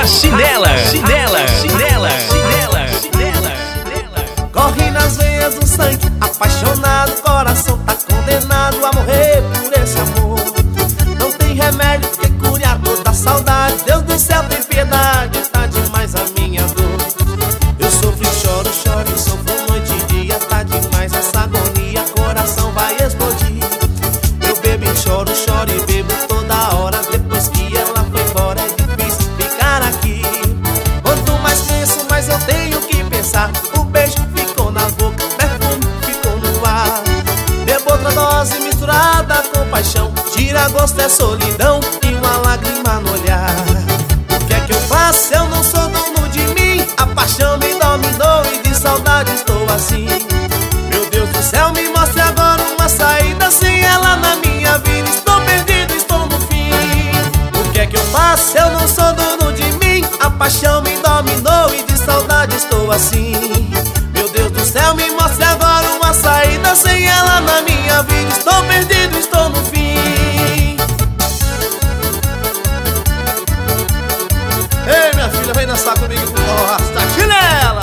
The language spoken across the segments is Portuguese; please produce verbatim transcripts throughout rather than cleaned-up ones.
chinela, chinela, chinela, chinela, chinela, chinela. Corre nas veias do sangue, apaixonado, coração tá condenado a morrer por esse amor. Não tem remédio que cure a dor da saudade. Deus do céu tem piedade, tá demais a minha dor. Eu sofro e choro, choro e sofro noite e dia. Tá demais essa agonia, coração vai explodir. Eu bebo e choro, choro e bebo toda hora. Depois que ela foi embora é difícil ficar aqui. Quanto mais penso, mais eu tenho que pensar. O beijo ficou na boca, o perfume ficou no ar. Bebo outra dose misturada com paixão. Tira gosto é solidão e uma lágrima no olhar. O que é que eu faço? Eu não sou dono de mim. A paixão me dominou e de saudade estou assim. Meu Deus do céu, me mostre agora uma saída. Sem ela na minha vida estou perdido, estou no fim. O que é que eu faço? Eu não sou dono de mim. A paixão me dominou e de saudade estou assim. Meu Deus do céu, me mostre agora uma saída. Sem ela na minha vida estou perdido, estou no fim. Ei, minha filha, vem dançar comigo pro forró da chinela.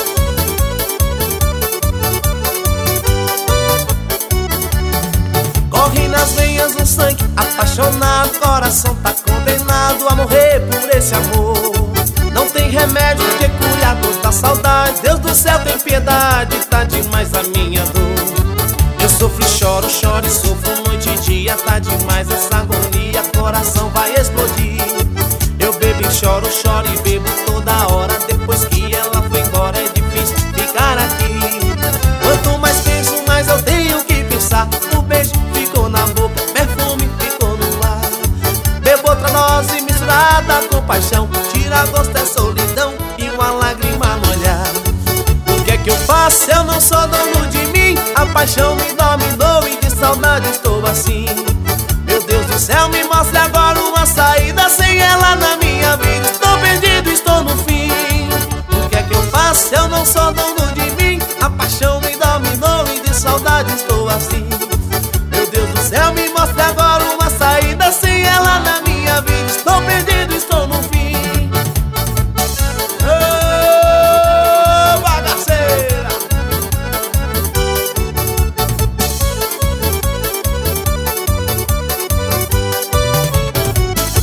Corre nas veias o sangue, apaixonado, coração tá condenado a morrer por esse amor. Não tem remédio que cure a dor da saudade. Deus do céu tem piedade, tá demais a minha dor. Eu sofro e choro, choro e sofro noite e dia. Tá demais essa agonia, coração vai explodir. Eu bebo e choro, choro e bebo toda hora. Depois que ela foi embora é difícil ficar aqui. Quanto mais penso, mais eu tenho que pensar. O beijo ficou na boca, perfume ficou no ar. Bebo outra dose misturada com paixão. Tira gosto é solidão e uma lágrima no olhar. O que é que eu faço? Eu não sou dono de mim. A paixão me dominou e de saudade estou assim. Meu Deus do céu, me mostre agora uma saída. Sem ela na minha vida estou perdido, estou no fim. O que é que eu faço? Eu não sou dono de mim. A paixão me dominou e de saudade estou assim.